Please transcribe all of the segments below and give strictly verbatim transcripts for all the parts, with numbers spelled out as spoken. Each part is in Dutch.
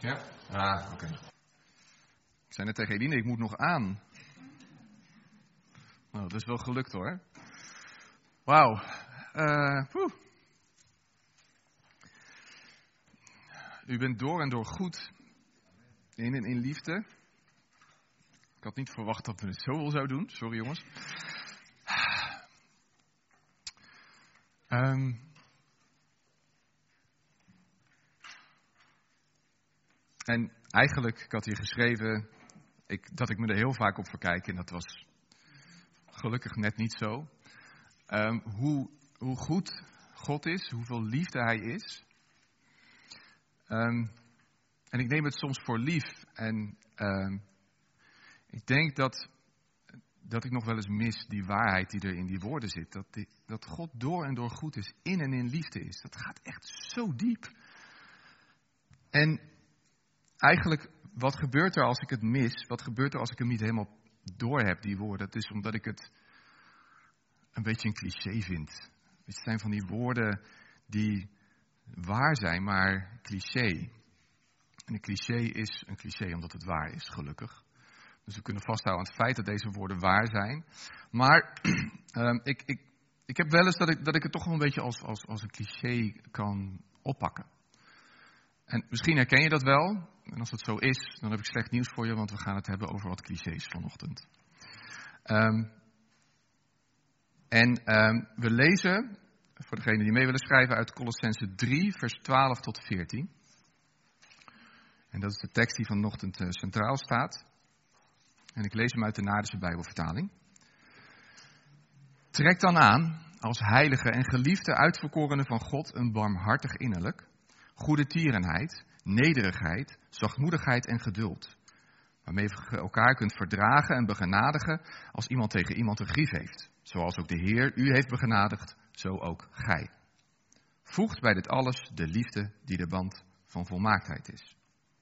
Ja? Ah, oké. Okay. Ik zei net tegen Eline, ik moet nog aan. Nou, dat is wel gelukt hoor. Wauw. Uh, U bent door en door goed. In en in liefde. Ik had niet verwacht dat we het zoveel zouden doen. Sorry jongens. Um, en eigenlijk, ik had hier geschreven ik, dat ik me er heel vaak op verkijk. En dat was gelukkig net niet zo. Um, hoe, hoe goed God is, hoeveel liefde Hij is. Um, en ik neem het soms voor lief. En um, ik denk dat, dat ik nog wel eens mis die waarheid die er in die woorden zit. Dat, die, dat God door en door goed is, in en in liefde is. Dat gaat echt zo diep. En eigenlijk, wat gebeurt er als ik het mis? Wat gebeurt er als ik hem niet helemaal door heb, die woorden? Dat is omdat ik het een beetje een cliché vind. Het zijn van die woorden die waar zijn, maar cliché. En een cliché is een cliché omdat het waar is, gelukkig. Dus we kunnen vasthouden aan het feit dat deze woorden waar zijn. Maar um, ik, ik, ik heb wel eens dat ik, dat ik het toch wel een beetje als, als, als een cliché kan oppakken. En misschien herken je dat wel. En als het zo is, dan heb ik slecht nieuws voor je, want we gaan het hebben over wat clichés vanochtend. Um, en um, we lezen, voor degenen die mee willen schrijven, uit Kolossenzen drie, vers twaalf tot veertien. En dat is de tekst die vanochtend uh, centraal staat. En ik lees hem uit de Naardense Bijbelvertaling. Trek dan aan, als heilige en geliefde uitverkorenen van God, een barmhartig innerlijk, goede tierenheid, nederigheid, zachtmoedigheid en geduld. Waarmee je elkaar kunt verdragen en begenadigen als iemand tegen iemand een grief heeft. Zoals ook de Heer u heeft begenadigd, zo ook gij. Voegt bij dit alles de liefde die de band van volmaaktheid is.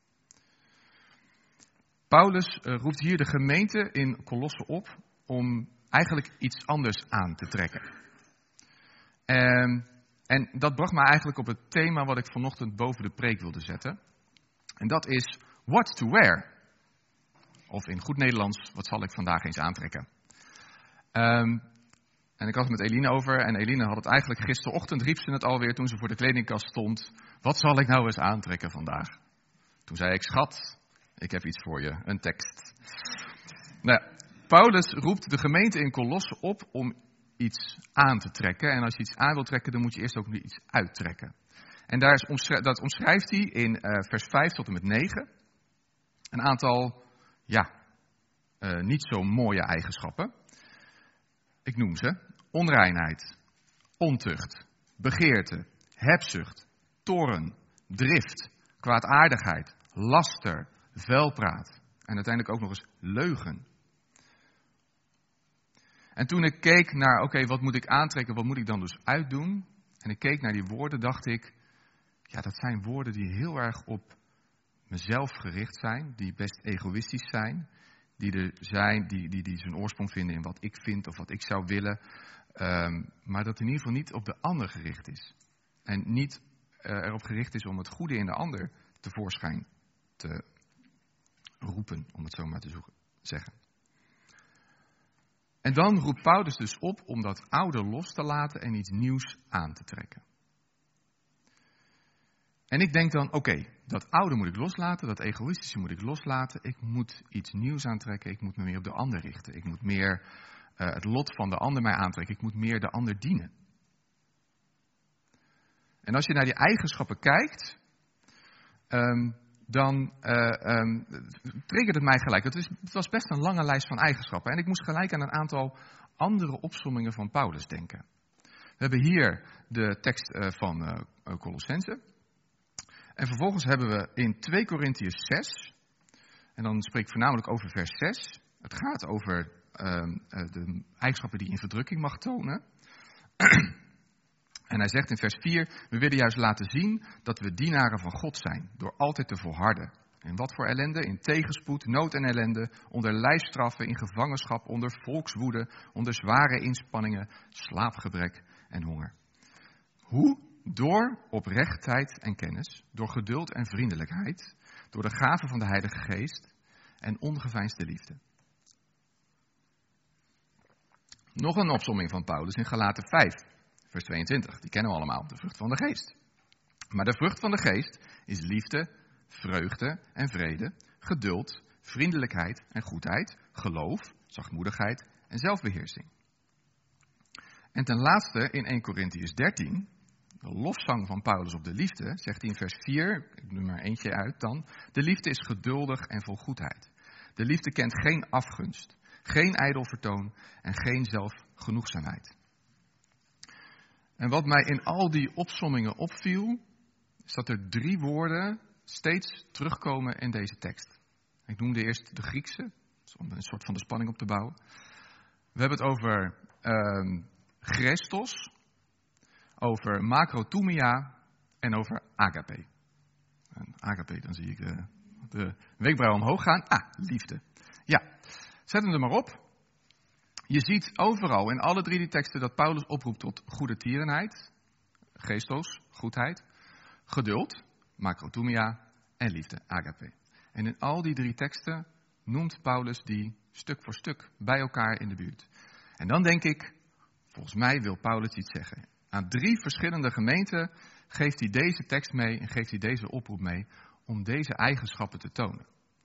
Paulus uh, roept hier de gemeente in Kolosse op om eigenlijk iets anders aan te trekken. Um, en dat bracht mij eigenlijk op het thema wat ik vanochtend boven de preek wilde zetten. En dat is what to wear. Of in goed Nederlands, wat zal ik vandaag eens aantrekken. Um, en ik had het met Eline over en Eline had het eigenlijk gisterochtend, riep ze het alweer toen ze voor de kledingkast stond. Wat zal ik nou eens aantrekken vandaag? Toen zei ik, schat, ik heb iets voor je, een tekst. Nou, Paulus roept de gemeente in Kolosse op om iets aan te trekken. En als je iets aan wilt trekken, dan moet je eerst ook weer iets uittrekken. En daar is omschrijf, dat omschrijft hij in uh, vers vijf tot en met negen. Een aantal, ja, uh, niet zo mooie eigenschappen. Ik noem ze. Onreinheid, ontucht, begeerte, hebzucht, toorn, drift, kwaadaardigheid, laster, vuilpraat en uiteindelijk ook nog eens leugen. En toen ik keek naar, oké, okay, wat moet ik aantrekken, wat moet ik dan dus uitdoen? En ik keek naar die woorden, dacht ik, ja, dat zijn woorden die heel erg op mezelf gericht zijn, die best egoïstisch zijn, die er zijn, die, die, die zijn oorsprong vinden in wat ik vind of wat ik zou willen, um, maar dat in ieder geval niet op de ander gericht is. En niet uh, erop gericht is om het goede in de ander tevoorschijn te roepen, om het zo maar te zoeken, zeggen. En dan roept Paulus dus op om dat oude los te laten en iets nieuws aan te trekken. En ik denk dan, oké, okay, dat oude moet ik loslaten, dat egoïstische moet ik loslaten. Ik moet iets nieuws aantrekken, ik moet me meer op de ander richten. Ik moet meer uh, het lot van de ander mij aantrekken, ik moet meer de ander dienen. En als je naar die eigenschappen kijkt, um, dan uh, um, triggert het mij gelijk. Het, is, het was best een lange lijst van eigenschappen. En ik moest gelijk aan een aantal andere opsommingen van Paulus denken. We hebben hier de tekst uh, van uh, Kolossenzen. En vervolgens hebben we in twee Korintiërs zes, en dan spreek ik voornamelijk over vers zes. Het gaat over uh, de eigenschappen die je in verdrukking mag tonen. En hij zegt in vers vier, we willen juist laten zien dat we dienaren van God zijn, door altijd te volharden. En wat voor ellende? In tegenspoed, nood en ellende, onder lijfstraffen, in gevangenschap, onder volkswoede, onder zware inspanningen, slaapgebrek en honger. Hoe Door oprechtheid en kennis, door geduld en vriendelijkheid, door de gave van de Heilige Geest en ongeveinsde liefde. Nog een opsomming van Paulus in Galaten vijf, vers tweeëntwintig. Die kennen we allemaal, de vrucht van de geest. Maar de vrucht van de geest is liefde, vreugde en vrede, geduld, vriendelijkheid en goedheid, geloof, zachtmoedigheid en zelfbeheersing. En ten laatste in eerste Korintiërs dertien, de lofzang van Paulus op de liefde, zegt hij in vers vier, ik noem maar eentje uit dan, de liefde is geduldig en vol goedheid. De liefde kent geen afgunst, geen ijdel vertoon en geen zelfgenoegzaamheid. En wat mij in al die opsommingen opviel, is dat er drie woorden steeds terugkomen in deze tekst. Ik noemde eerst de Griekse, om een soort van de spanning op te bouwen. We hebben het over uh, Christos, over macrothumia en over agape. En agape, dan zie ik de, de wenkbrauwen omhoog gaan. Ah, liefde. Ja, zet hem er maar op. Je ziet overal in alle drie die teksten dat Paulus oproept tot goede tierenheid, Christos, goedheid, geduld, macrothumia en liefde, agape. En in al die drie teksten noemt Paulus die stuk voor stuk bij elkaar in de buurt. En dan denk ik, volgens mij wil Paulus iets zeggen. Aan drie verschillende gemeenten geeft hij deze tekst mee en geeft hij deze oproep mee om deze eigenschappen te tonen.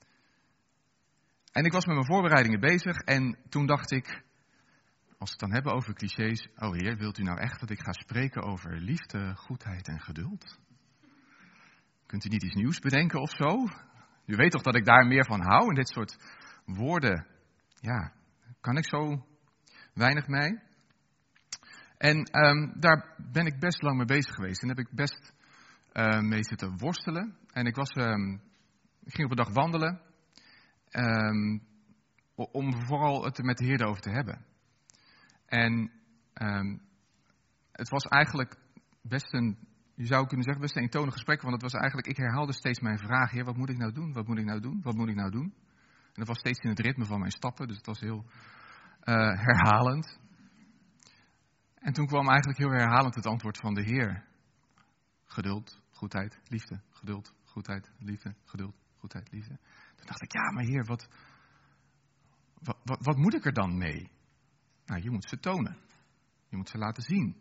En ik was met mijn voorbereidingen bezig en toen dacht ik, als we het dan hebben over clichés, oh Heer, wilt u nou echt dat ik ga spreken over liefde, goedheid en geduld? Kunt u niet iets nieuws bedenken of zo? U weet toch dat ik daar meer van hou en dit soort woorden, ja, kan ik zo weinig mee? En um, daar ben ik best lang mee bezig geweest en heb ik best uh, mee zitten worstelen. En ik, was, um, ik ging op een dag wandelen um, om vooral het er met de Heer over te hebben. En um, het was eigenlijk best een, je zou kunnen zeggen, best een eentonig gesprek. Want het was eigenlijk, ik herhaalde steeds mijn vraag, Heer, wat moet ik nou doen? Wat moet ik nou doen? Wat moet ik nou doen? En dat was steeds in het ritme van mijn stappen, dus het was heel uh, herhalend. En toen kwam eigenlijk heel herhalend het antwoord van de Heer. Geduld, goedheid, liefde. Geduld, goedheid, liefde. Geduld, goedheid, liefde. Toen dacht ik, ja, maar Heer, wat, wat, wat, wat moet ik er dan mee? Nou, je moet ze tonen. Je moet ze laten zien.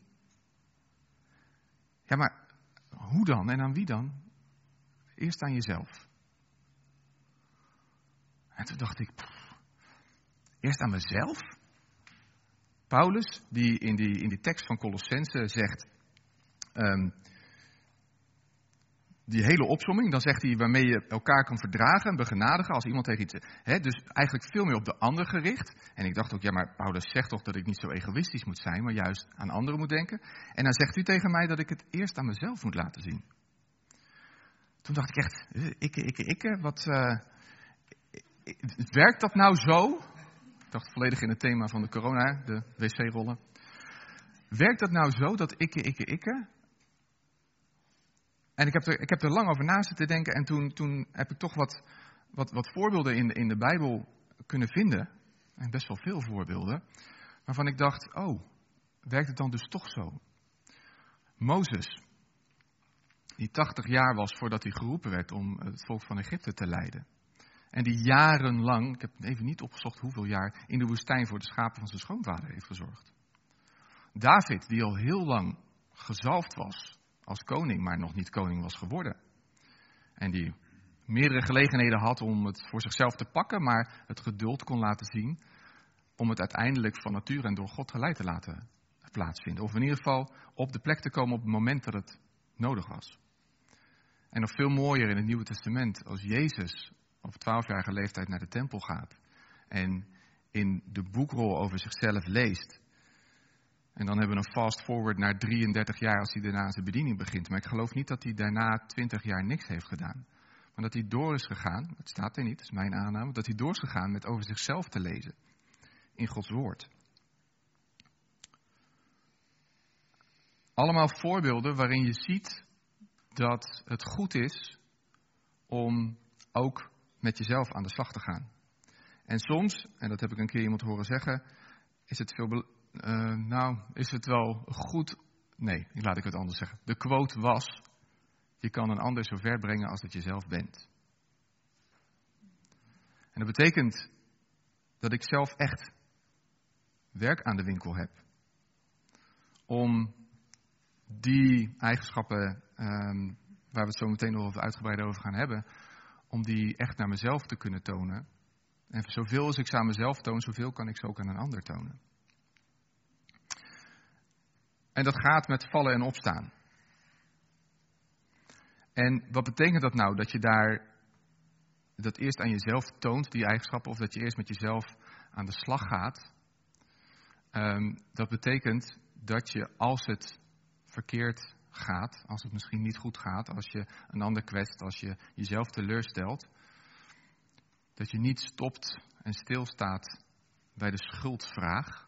Ja, maar hoe dan en aan wie dan? Eerst aan jezelf. En toen dacht ik, pff, eerst aan mezelf? Paulus, die in die, in die tekst van Colossense zegt, um, die hele opsomming, dan zegt hij waarmee je elkaar kan verdragen en begenadigen als iemand tegen iets... Hè, dus eigenlijk veel meer op de ander gericht. En ik dacht ook, ja, maar Paulus zegt toch dat ik niet zo egoïstisch moet zijn, maar juist aan anderen moet denken. En dan zegt u tegen mij dat ik het eerst aan mezelf moet laten zien. Toen dacht ik echt, ikke, ikke, ikke, wat... Uh, werkt dat nou zo? Ik dacht volledig in het thema van de corona, de wc-rollen. Werkt dat nou zo, dat ikke, ikke, ikke? En ik heb er, ik heb er lang over na zitten denken en toen, toen heb ik toch wat, wat, wat voorbeelden in de, in de Bijbel kunnen vinden. En best wel veel voorbeelden. Waarvan ik dacht, oh, werkt het dan dus toch zo? Mozes, die tachtig jaar was voordat hij geroepen werd om het volk van Egypte te leiden. En die jarenlang, ik heb even niet opgezocht hoeveel jaar, in de woestijn voor de schapen van zijn schoonvader heeft gezorgd. David, die al heel lang gezalfd was als koning, maar nog niet koning was geworden. En die meerdere gelegenheden had om het voor zichzelf te pakken, maar het geduld kon laten zien om het uiteindelijk van nature en door God geleid te laten plaatsvinden. Of in ieder geval op de plek te komen op het moment dat het nodig was. En nog veel mooier in het Nieuwe Testament, als Jezus op twaalfjarige leeftijd naar de tempel gaat en in de boekrol over zichzelf leest. En dan hebben we een fast forward naar drieëndertig jaar als hij daarna zijn bediening begint. Maar ik geloof niet dat hij daarna twintig jaar niks heeft gedaan. Maar dat hij door is gegaan, het staat er niet, dat is mijn aanname, dat hij door is gegaan met over zichzelf te lezen in Gods woord. Allemaal voorbeelden waarin je ziet dat het goed is om ook met jezelf aan de slag te gaan. En soms, en dat heb ik een keer iemand horen zeggen, is het veel, uh, nou, is het wel goed nee, laat ik het anders zeggen. De quote was, je kan een ander zo ver brengen als dat je zelf bent. En dat betekent dat ik zelf echt werk aan de winkel heb. Om die eigenschappen, um, waar we het zo meteen nog uitgebreid over gaan hebben, om die echt naar mezelf te kunnen tonen. En zoveel als ik ze aan mezelf toon, zoveel kan ik ze ook aan een ander tonen. En dat gaat met vallen en opstaan. En wat betekent dat nou? Dat je daar dat eerst aan jezelf toont, die eigenschappen, of dat je eerst met jezelf aan de slag gaat. Um, dat betekent dat je, als het verkeerd gaat, als het misschien niet goed gaat, als je een ander kwetst, als je jezelf teleurstelt, dat je niet stopt en stilstaat bij de schuldvraag,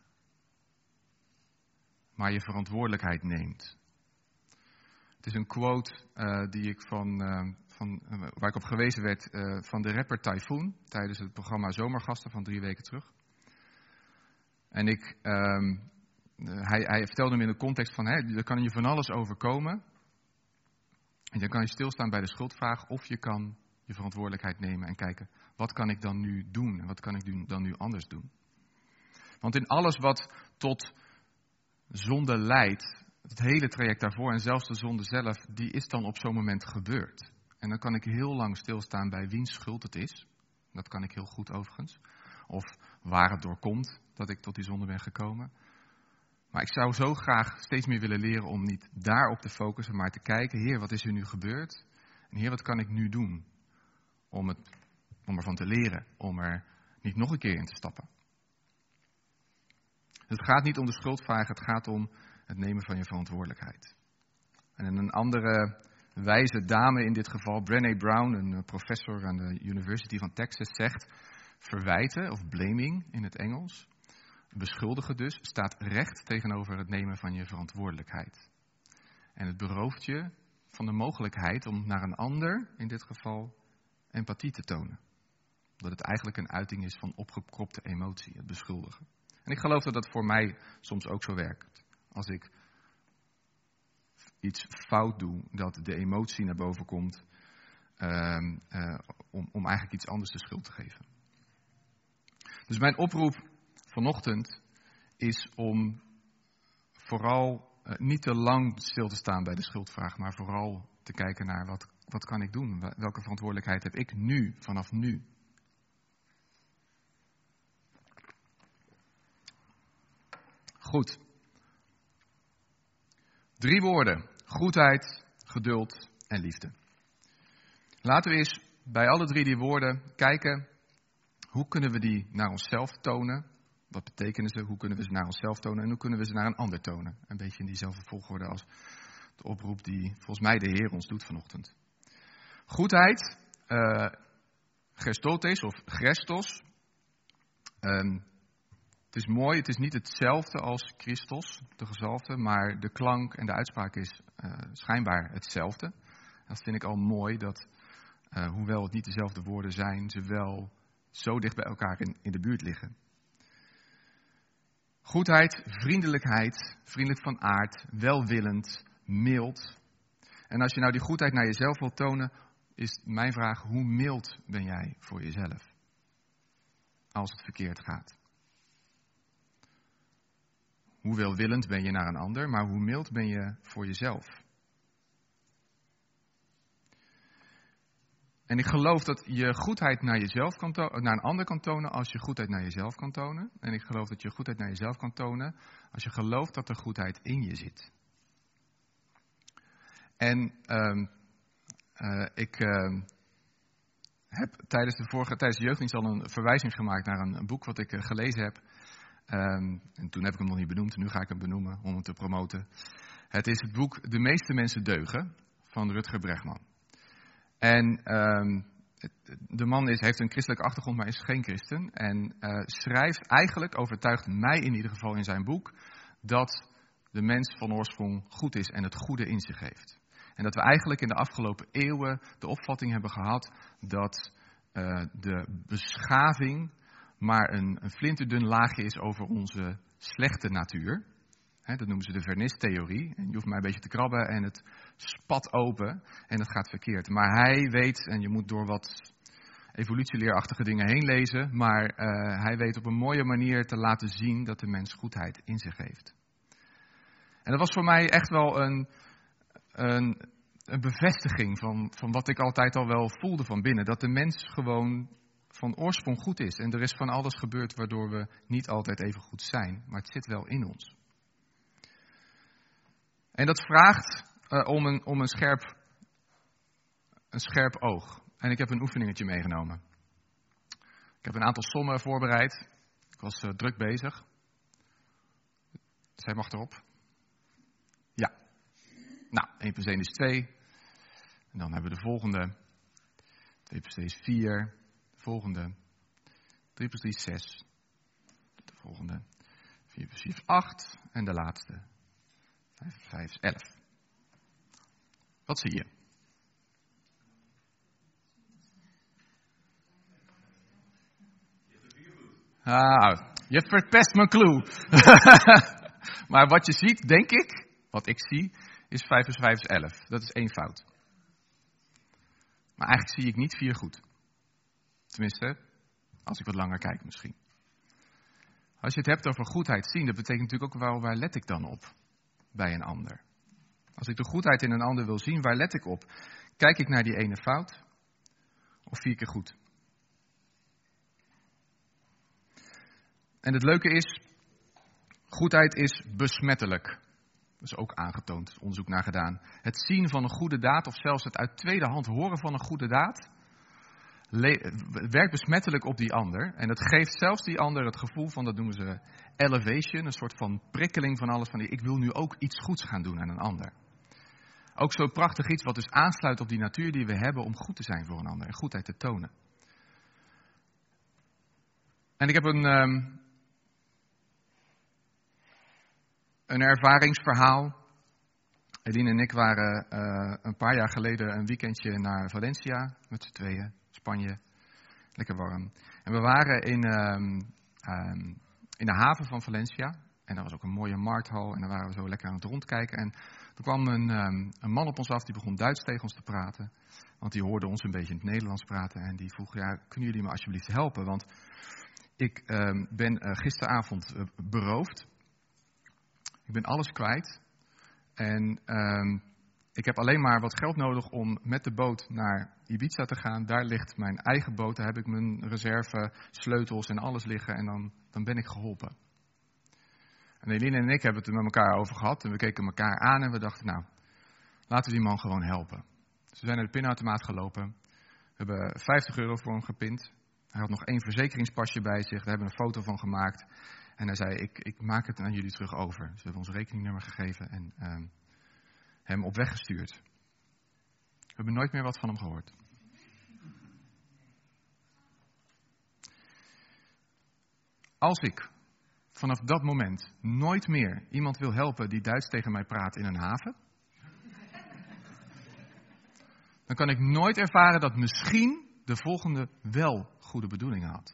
maar je verantwoordelijkheid neemt. Het is een quote uh, die ik van, uh, van, uh, waar ik op gewezen werd uh, van de rapper Typhoon tijdens het programma Zomergasten van drie weken terug. En ik, um, hij, hij vertelde me in de context van, hè, er kan je van alles overkomen. En dan kan je stilstaan bij de schuldvraag, of je kan je verantwoordelijkheid nemen en kijken, wat kan ik dan nu doen en wat kan ik dan nu anders doen. Want in alles wat tot zonde leidt, het hele traject daarvoor en zelfs de zonde zelf, die is dan op zo'n moment gebeurd. En dan kan ik heel lang stilstaan bij wiens schuld het is. Dat kan ik heel goed overigens. Of waar het door komt dat ik tot die zonde ben gekomen. Maar ik zou zo graag steeds meer willen leren om niet daarop te focussen, maar te kijken, Heer, wat is er nu gebeurd? En Heer, wat kan ik nu doen? Om, het, om ervan te leren, om er niet nog een keer in te stappen. Het gaat niet om de schuldvraag, het gaat om het nemen van je verantwoordelijkheid. En een andere wijze dame in dit geval, Brené Brown, een professor aan de University van Texas, zegt, verwijten, of blaming in het Engels, beschuldigen dus, staat recht tegenover het nemen van je verantwoordelijkheid. En het berooft je van de mogelijkheid om naar een ander, in dit geval, empathie te tonen. Dat het eigenlijk een uiting is van opgekropte emotie, het beschuldigen. En ik geloof dat dat voor mij soms ook zo werkt. Als ik iets fout doe, dat de emotie naar boven komt, uh, uh, om, om eigenlijk iets anders de schuld te geven. Dus mijn oproep vanochtend is om vooral uh, niet te lang stil te staan bij de schuldvraag, maar vooral te kijken naar wat, wat kan ik doen? Welke verantwoordelijkheid heb ik nu, vanaf nu? Goed. Drie woorden. Goedheid, geduld en liefde. Laten we eens bij alle drie die woorden kijken, hoe kunnen we die naar onszelf tonen? Wat betekenen ze? Hoe kunnen we ze naar onszelf tonen? En hoe kunnen we ze naar een ander tonen? Een beetje in diezelfde volgorde als de oproep die volgens mij de Heer ons doet vanochtend. Goedheid, uh, gestotes of Christos. Um, Het is mooi, het is niet hetzelfde als Christos, de gezalfde, maar de klank en de uitspraak is uh, schijnbaar hetzelfde. Dat vind ik al mooi, dat uh, hoewel het niet dezelfde woorden zijn, ze wel zo dicht bij elkaar in, in de buurt liggen. Goedheid, vriendelijkheid, vriendelijk van aard, welwillend, mild. En als je nou die goedheid naar jezelf wilt tonen, is mijn vraag, hoe mild ben jij voor jezelf? Als het verkeerd gaat. Hoe welwillend ben je naar een ander, maar hoe mild ben je voor jezelf? En ik geloof dat je goedheid naar, jezelf kan to- naar een ander kan tonen als je goedheid naar jezelf kan tonen. En ik geloof dat je goedheid naar jezelf kan tonen als je gelooft dat er goedheid in je zit. En uh, uh, ik uh, heb tijdens de, vorige, tijdens de jeugddienst al een verwijzing gemaakt naar een, een boek wat ik uh, gelezen heb. Um, en toen heb ik hem nog niet benoemd, nu ga ik hem benoemen om hem te promoten. Het is het boek De meeste mensen deugen van Rutger Bregman. En um, de man is, heeft een christelijke achtergrond, maar is geen christen. En uh, schrijft eigenlijk, overtuigt mij in ieder geval in zijn boek, dat de mens van oorsprong goed is en het goede in zich heeft. En dat we eigenlijk in de afgelopen eeuwen de opvatting hebben gehad dat uh, de beschaving maar een, een flinterdun laagje is over onze slechte natuur. Hè, dat noemen ze de vernistheorie. En je hoeft maar een beetje te krabben en het spat open en het gaat verkeerd. Maar hij weet, en je moet door wat evolutieleerachtige dingen heen lezen, maar uh, hij weet op een mooie manier te laten zien dat de mens goedheid in zich heeft. En dat was voor mij echt wel een, een, een bevestiging van, van wat ik altijd al wel voelde van binnen. Dat de mens gewoon van oorsprong goed is. En er is van alles gebeurd waardoor we niet altijd even goed zijn. Maar het zit wel in ons. En dat vraagt uh, om, een, om een, scherp, een scherp oog. En ik heb een oefeningetje meegenomen. Ik heb een aantal sommen voorbereid. Ik was uh, druk bezig. Zij mag erop. Ja. Nou, één plus één is twee. En dan hebben we de volgende. twee plus twee is vier. De volgende. drie plus drie is zes. De volgende. vier plus vier is acht. En de laatste. vijf plus vijf is elf. Wat zie je? Ah, je verpest mijn clue. Maar wat je ziet, denk ik, wat ik zie, is vijf plus vijf is elf. Dat is één fout. Maar eigenlijk zie ik niet vier goed. Tenminste, als ik wat langer kijk misschien. Als je het hebt over goedheid zien, dat betekent natuurlijk ook wel, waar let ik dan op bij een ander? Als ik de goedheid in een ander wil zien, waar let ik op? Kijk ik naar die ene fout of vier keer goed? En het leuke is, goedheid is besmettelijk. Dat is ook aangetoond, onderzoek naar gedaan. Het zien van een goede daad, of zelfs het uit tweede hand horen van een goede daad, le- werkt besmettelijk op die ander. En het geeft zelfs die ander het gevoel van, dat noemen ze elevation, een soort van prikkeling van alles. Van, ik wil nu ook iets goeds gaan doen aan een ander. Ook zo prachtig iets wat dus aansluit op die natuur die we hebben om goed te zijn voor een ander en goedheid te tonen. En ik heb een... Um, Een ervaringsverhaal. Eline en ik waren uh, een paar jaar geleden een weekendje naar Valencia. Met z'n tweeën. Spanje. Lekker warm. En we waren in, um, um, in de haven van Valencia. En daar was ook een mooie markthal. En daar waren we zo lekker aan het rondkijken. En er kwam een, um, een man op ons af die begon Duits tegen ons te praten. Want die hoorde ons een beetje in het Nederlands praten. En die vroeg, ja, kunnen jullie me alsjeblieft helpen? Want ik um, ben uh, gisteravond uh, beroofd. Ik ben alles kwijt en um, ik heb alleen maar wat geld nodig om met de boot naar Ibiza te gaan. Daar ligt mijn eigen boot, daar heb ik mijn reserve, sleutels en alles liggen en dan, dan ben ik geholpen. En Eline en ik hebben het er met elkaar over gehad en we keken elkaar aan en we dachten, nou, laten we die man gewoon helpen. Dus we zijn naar de pinautomaat gelopen, we hebben vijftig euro voor hem gepind. Hij had nog één verzekeringspasje bij zich, daar hebben we een foto van gemaakt. En hij zei, ik, ik maak het aan jullie terug over. Dus we hebben ons rekeningnummer gegeven en um, hem op weg gestuurd. We hebben nooit meer wat van hem gehoord. Als ik vanaf dat moment nooit meer iemand wil helpen die Duits tegen mij praat in een haven, dan kan ik nooit ervaren dat misschien de volgende wel goede bedoelingen had.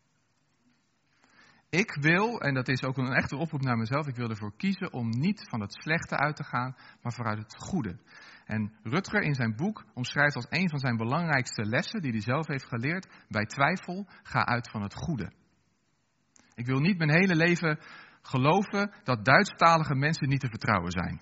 Ik wil, en dat is ook een echte oproep naar mezelf, ik wil ervoor kiezen om niet van het slechte uit te gaan, maar vooruit het goede. En Rutger in zijn boek omschrijft als een van zijn belangrijkste lessen, die hij zelf heeft geleerd, bij twijfel, ga uit van het goede. Ik wil niet mijn hele leven geloven dat Duitsstalige mensen niet te vertrouwen zijn.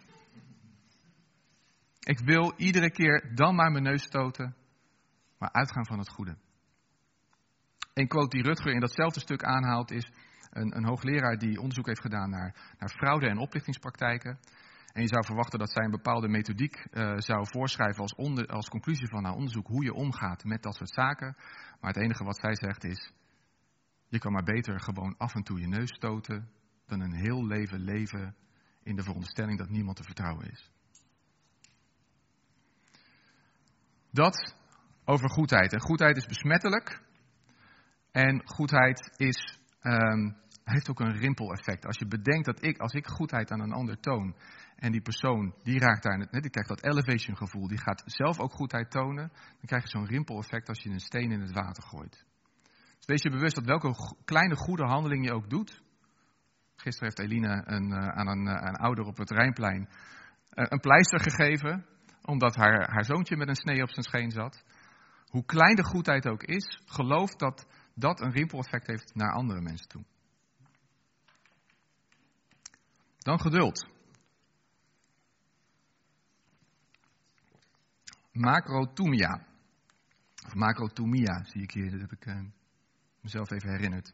Ik wil iedere keer dan maar mijn neus stoten, maar uitgaan van het goede. Een quote die Rutger in datzelfde stuk aanhaalt is een, een hoogleraar die onderzoek heeft gedaan naar, naar fraude en oplichtingspraktijken. En je zou verwachten dat zij een bepaalde methodiek uh, zou voorschrijven als, onder, als conclusie van haar onderzoek hoe je omgaat met dat soort zaken. Maar het enige wat zij zegt is, je kan maar beter gewoon af en toe je neus stoten dan een heel leven leven in de veronderstelling dat niemand te vertrouwen is. Dat over goedheid. En goedheid is besmettelijk. En goedheid is, um, heeft ook een rimpeleffect. Als je bedenkt dat ik, als ik goedheid aan een ander toon, en die persoon, die raakt daar, net, die krijgt dat elevation gevoel, die gaat zelf ook goedheid tonen, dan krijg je zo'n rimpeleffect als je een steen in het water gooit. Dus wees je bewust dat welke kleine goede handeling je ook doet, Gisteren heeft Eline een, uh, aan een, uh, een ouder op het Rijnplein uh, een pleister gegeven, omdat haar, haar zoontje met een snee op zijn scheen zat. Hoe klein de goedheid ook is, geloof dat dat een rimpeleffect heeft naar andere mensen toe. Dan geduld. Macrothumia. Of macrothumia zie ik hier, dat heb ik uh, mezelf even herinnerd.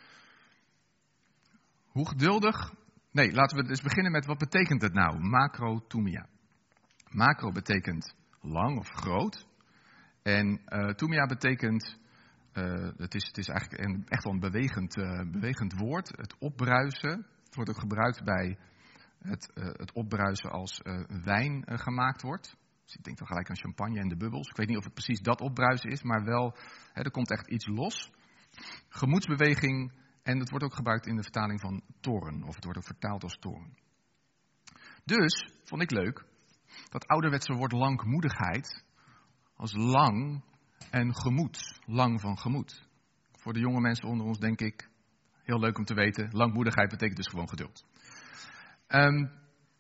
Hoe geduldig... Nee, laten we dus beginnen met wat betekent het nou, macrothumia. Macro betekent lang of groot. En uh, thumia betekent, uh, het, is, het is eigenlijk een, echt wel een bewegend, uh, bewegend woord. Het opbruisen. Het wordt ook gebruikt bij het, uh, het opbruisen als uh, wijn uh, gemaakt wordt. Dus ik denk dan gelijk aan champagne en de bubbels. Ik weet niet of het precies dat opbruisen is, maar wel, hè, er komt echt iets los. Gemoedsbeweging, en het wordt ook gebruikt in de vertaling van toorn. Of het wordt ook vertaald als toorn. Dus, vond ik leuk, dat ouderwetse woord langmoedigheid als lang en gemoed. Lang van gemoed. Voor de jonge mensen onder ons denk ik, heel leuk om te weten, langmoedigheid betekent dus gewoon geduld. Um,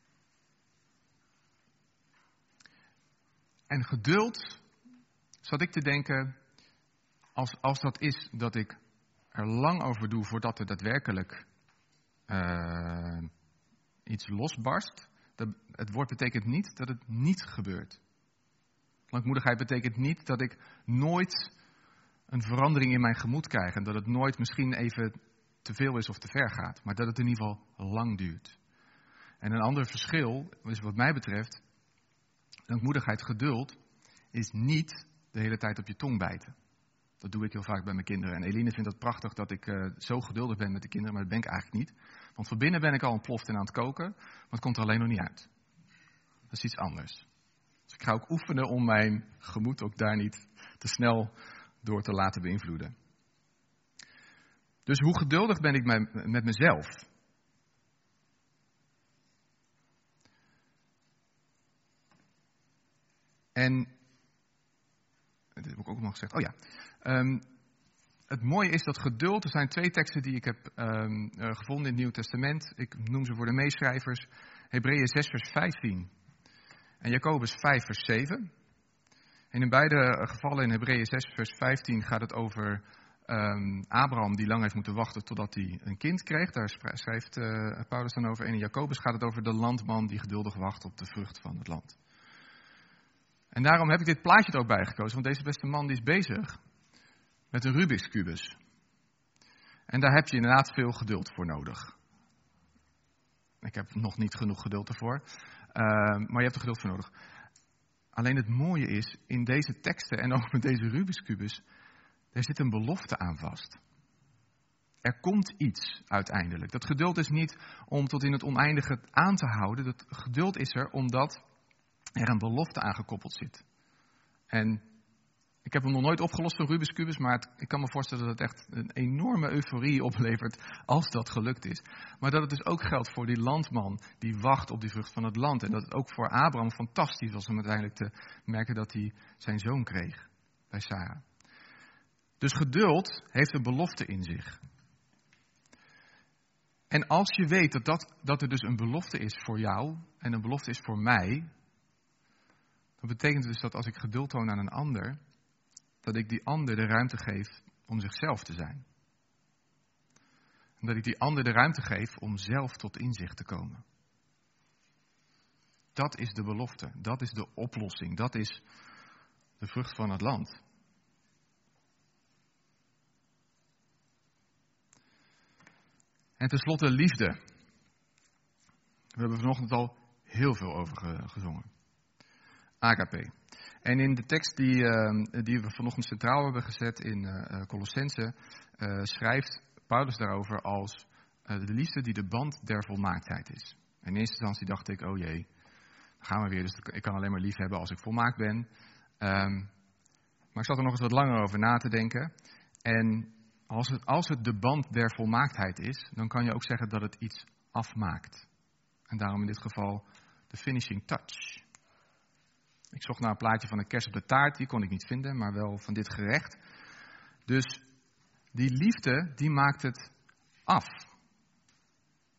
en geduld, zat ik te denken, als, als dat is dat ik er lang over doe voordat er daadwerkelijk uh, iets losbarst. Dat, het woord betekent niet dat het niet gebeurt. Langmoedigheid betekent niet dat ik nooit een verandering in mijn gemoed krijg. En dat het nooit misschien even te veel is of te ver gaat. Maar dat het in ieder geval lang duurt. En een ander verschil, is wat mij betreft, langmoedigheid, geduld, is niet de hele tijd op je tong bijten. Dat doe ik heel vaak bij mijn kinderen. En Eline vindt het prachtig dat ik uh, zo geduldig ben met de kinderen, maar dat ben ik eigenlijk niet. Want van binnen ben ik al ontploft en aan het koken, maar het komt er alleen nog niet uit. Dat is iets anders. Dus ik ga ook oefenen om mijn gemoed ook daar niet te snel door te laten beïnvloeden. Dus hoe geduldig ben ik met mezelf? En, dit heb ik ook nog gezegd, oh ja. Um, het mooie is dat geduld, er zijn twee teksten die ik heb um, uh, gevonden in het Nieuw Testament. Ik noem ze voor de meeschrijvers. Hebreeën zes vers vijftien en Jacobus vijf vers zeven. En in beide gevallen in Hebreeën zes vers vijftien gaat het over um, Abraham die lang heeft moeten wachten totdat hij een kind kreeg. Daar schrijft uh, Paulus dan over. En in Jacobus gaat het over de landman die geduldig wacht op de vrucht van het land. En daarom heb ik dit plaatje er ook bij gekozen, want deze beste man die is bezig met een Rubik's kubus. En daar heb je inderdaad veel geduld voor nodig. Ik heb nog niet genoeg geduld ervoor, uh, maar je hebt er geduld voor nodig. Alleen het mooie is, in deze teksten en ook met deze Rubik's kubus, er zit een belofte aan vast. Er komt iets uiteindelijk. Dat geduld is niet om tot in het oneindige aan te houden. Dat geduld is er omdat er een belofte aan gekoppeld zit. En ik heb hem nog nooit opgelost, van Rubik's kubus, maar het, ik kan me voorstellen dat het echt een enorme euforie oplevert als dat gelukt is. Maar dat het dus ook geldt voor die landman die wacht op die vrucht van het land. En dat het ook voor Abraham fantastisch was om uiteindelijk te merken dat hij zijn zoon kreeg bij Sarah. Dus geduld heeft een belofte in zich. En als je weet dat, dat, dat er dus een belofte is voor jou en een belofte is voor mij, dan betekent het dus dat als ik geduld toon aan een ander, dat ik die ander de ruimte geef om zichzelf te zijn. En dat ik die ander de ruimte geef om zelf tot inzicht te komen. Dat is de belofte, dat is de oplossing, dat is de vrucht van het land. En tenslotte liefde. We hebben vanochtend al heel veel over gezongen. Agape. En in de tekst die, uh, die we vanochtend centraal hebben gezet in uh, Colossense, uh, schrijft Paulus daarover als uh, de liefde die de band der volmaaktheid is. En in eerste instantie dacht ik, oh jee, dan gaan we weer, dus ik kan alleen maar lief hebben als ik volmaakt ben. Um, maar ik zat er nog eens wat langer over na te denken. En als het, als het de band der volmaaktheid is, dan kan je ook zeggen dat het iets afmaakt. En daarom in dit geval de finishing touch. Ik zocht naar een plaatje van een kers op de taart, die kon ik niet vinden, maar wel van dit gerecht. Dus die liefde, die maakt het af.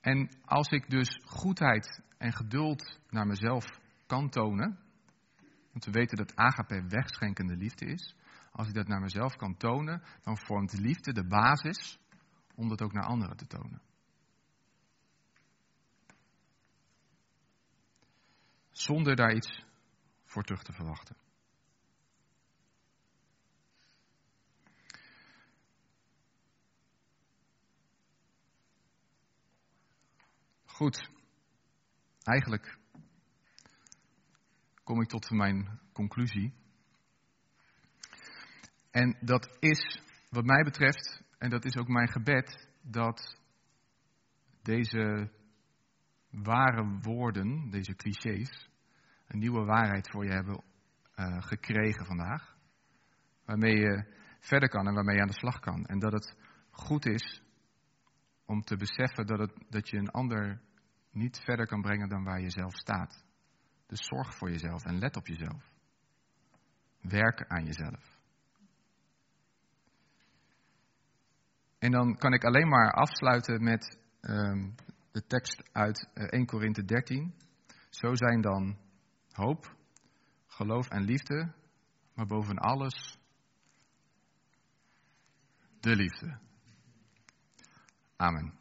En als ik dus goedheid en geduld naar mezelf kan tonen, want we weten dat agape wegschenkende liefde is. Als ik dat naar mezelf kan tonen, dan vormt liefde de basis om dat ook naar anderen te tonen. Zonder daar iets voor terug te verwachten. Goed, eigenlijk kom ik tot mijn conclusie. En dat is, wat mij betreft, en dat is ook mijn gebed, dat deze ware woorden, deze clichés, een nieuwe waarheid voor je hebben uh, gekregen vandaag. Waarmee je verder kan en waarmee je aan de slag kan. En dat het goed is om te beseffen dat, het, dat je een ander niet verder kan brengen dan waar je zelf staat. Dus zorg voor jezelf en let op jezelf. Werk aan jezelf. En dan kan ik alleen maar afsluiten met um, de tekst uit uh, Eerste Korinthe dertien. Zo zijn dan hoop, geloof en liefde, maar boven alles de liefde. Amen.